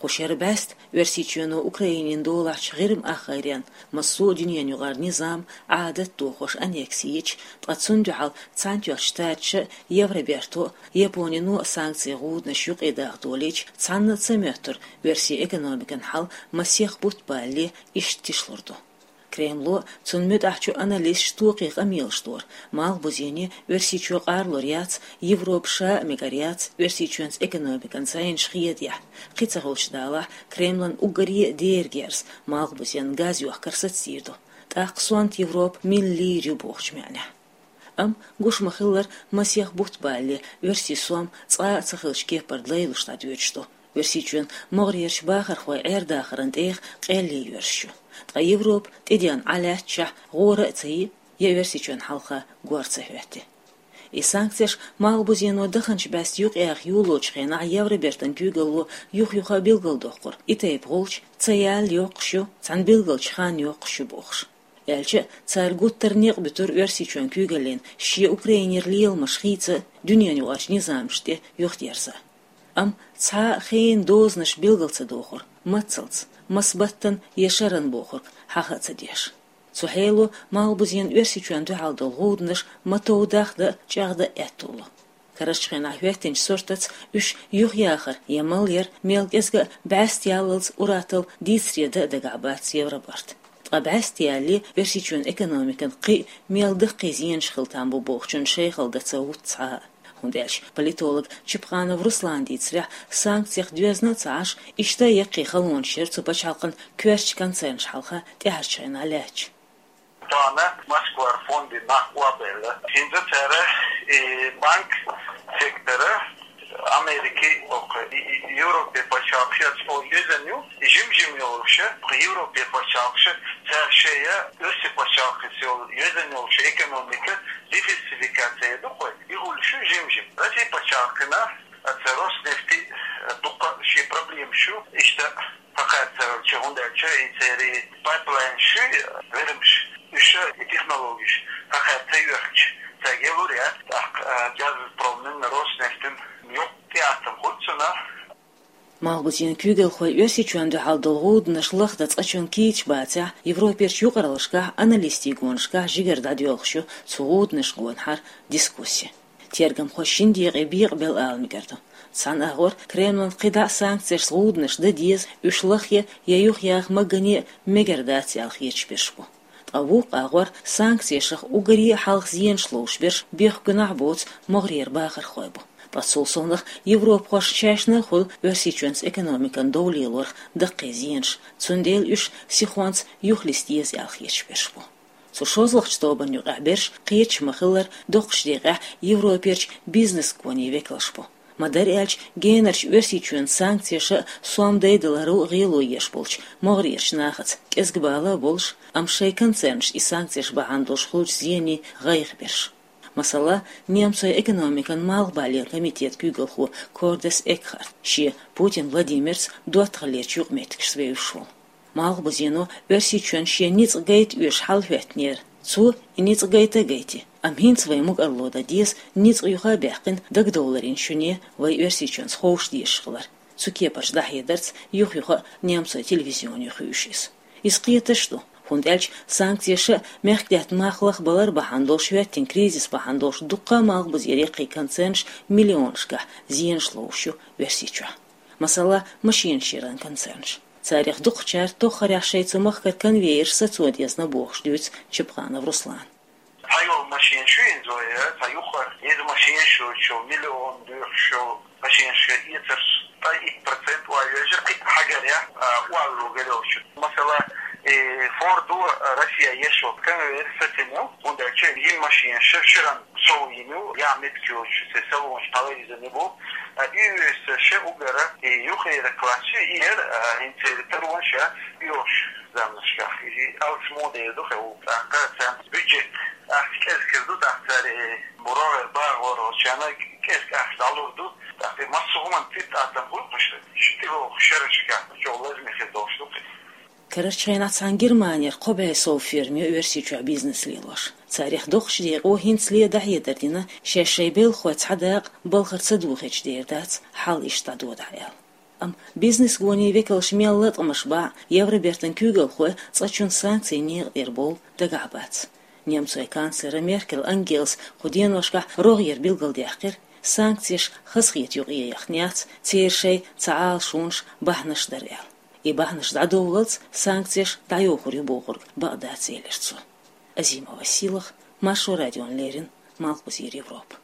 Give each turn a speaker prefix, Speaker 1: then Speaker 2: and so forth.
Speaker 1: قشر بست ورسيتشونو أوكرانيين دولارش غيرم آخرين مسو دنيا نغار نظام عادة دوخوش أن يكسيج تقصن دعال تسانتيوش شتاتش يفربيرتو يابونينو سانكسي غود نشيوق إداغ دوليج تسان تسميتر ورسي إكونوميكن حال مسيخ بوت بالي إشتشلردو كريملو تنمد أحجو أناليز شتوقي غميل شتور مال بوزيني ورسيتشو قارلوريات يوروبشا ميغاريات ورسيتشونس إكونوميكن ساين شخيديح قيتغولش دالا كريملن أوغري ديرجيرز مال بوزين غازيو أحكرست سيردو تاقصوانت يوروب ملي ريبوخش معنى قوش مخلر مسيخ بوت بالي ورسي سوام تخلش كيبر دليلو شتادويتشتو ورسيتشون مغريرش باخر خوي عير داخرنت إيخ قيلي يورشو يوروب تديان على تشح غورة تي يورسيتشون حلقة غورتة هوتي سانكسيش مال بوزينو دخنش باس يوق إيخ يولوش خينا يوري بيرتن كيوغلو يوخا بيلغل دوخور إتايب غولش تيال يوقشو تان بيلغلش خان يوقشو بوخش Elçi çargut tırnık bütür versiçön kügelen şi Ukrayner liyel maşhitse dünyanı aç nizamşte yok derse. Ça xeyn dozniş bilgılsa doğur. Matsılts masbattan yaşaran boğur. Hahatsa deş. Suheylo malbuzyen versiçön duhalda gudniş matodaqda çağda etulu. Karışqena hüvetinç sortats üç yuh yaxır yamal yer melgezga bast yalılz uratıl disriyada dagabat Yevrobart. Abastiyali versiçön ekonomikan qi meldig qizien şxiltan bu boğçun şeyxilda tsawutsa. Hundelş politolog Chipxanov Ruslan ditsrah sanksiyaq 2020 işte yaqi xalon şer tsupachalqın köerç koncern şalxa təharçayna laç.
Speaker 2: Tana Moskva fondi naqwabela. Hinza tere bank sektörü Amerika Avrupa paşakşa spolyezeniu jimjimi oluşa Avrupa paşakşa çarşıya öse paşakşa yezeniu oluşa ekonomika diversifikasyonu koy. İhulşu jimjim. Rusya paşakına Rosnefti dukka şey problem şu işte fakat çağındaki içeri pipeline şu verilmiş. İşte teknoloji fakat teyirç. Tagevuriya gaz problemin Rosneftin yok tiyatım hutçuna
Speaker 1: Malbuzin kügel xoy versiçön duhaldılğud nışlıqda tsaqçön kiç batsa Evroperç yuqaralışqa analisti gonşqa jigerda diyoxşu suğud nışqonhar diskussiya. Tergam xoşin diye bir bel almigardu. San ağor Kremlin qida sanksiya suğud nışda diz üşlaqya yayuq yaq magani megardatsiyal xiyçbirşbu. Avuk ağor sanksiya şıq ugari halq ziyen şlowşbir bih günah bots moğrir baxır xoybu. Pasulsonlıq Evropa xoşçaşna xol versiçöns ekonomikan dowlilor daqqiziyenş tsundel üş sixwans yuxlistiz alxiyçbirşbu. Suşozlıq çtoban yuqabirş qiyç maxıllar doqşdiqa Evroperç biznes koni veklashbu. Madarelç generç versiçön sanksiyaşı suamdaydıları ğilu yeşbolç moğrirç naxıts kezgbala bolş amşay koncernş i sanksiyaş bahandolş xulç ziyeni gayğbirş. Masala Немцоя экономикан малбали комитет kügelxu Kordes Ekkhart şi Putin Vladimir's dotğalech yuqmetkş sveyşul. Malbuzino versiçön şi nits gayt üş halvetner. Su nits gayta gayti. Amhin svemuk arloda dies nits yuha beqin $2 şuni vay versiçön xoş diyişqlar. Su kepaş dahyedarts yuha Немцоя televizion yuxuşis. Isqiyatashtu Hundelç sanksiyaşı mehkdet maxlaq balar bahandolş vetin krizis bahandolş dukka malbuz yeri konsenş milyonşka ziyenşlowşu versiçu. Masala maşin şiran konsenş. Tsarix duqçar toxaryaşaytsı maxkar konveyir satsodiyasna boğşdüts Chipxanov Ruslan.
Speaker 2: Hayol maşin şu inzoya tayuxar yez maşin şu milyon şu maşin şu yeter 2% وعلى حاجة يا وعلى جلوش مثلا Ford'u Rusya yaşıyor. Kanı satınıyor. Onda çeyin maşin şişiren soğuyunu yamet kiyoş salon televizyon bu. Üyesi şey ugara yukarı klası yer interterwanşa yoş zamlaşka. Alt modeli de o aksan budget asker kirdu daktari buralar bağır o çana kesk alırdı. Daktari masumman tit atam bulmuştu. İşte o şerişka çok lazım dostum.
Speaker 1: Kararçayna san Germaniya qobay sofirmi versiçu bizneslilar. Tarix doqshdi o hintsli dahyedardina shashaybel khot hadaq balxarsa duxich derdat hal ishtadod ayal. Ам бизнес гони векал шмеллат амашба Евробертен кюгел хой цачун санкции не эрбол дагабац. Немцой канцлера Меркель Ангелс худен вашка рогер билгалдяхкер санкциеш хасхит югияхняц цершей цаал шунш бахнаш дарял. И бахнаш дадовлац санкциеш дайохури бохур бада целерцу. Азимова силах Машу Радион Лерин Малкус Европ.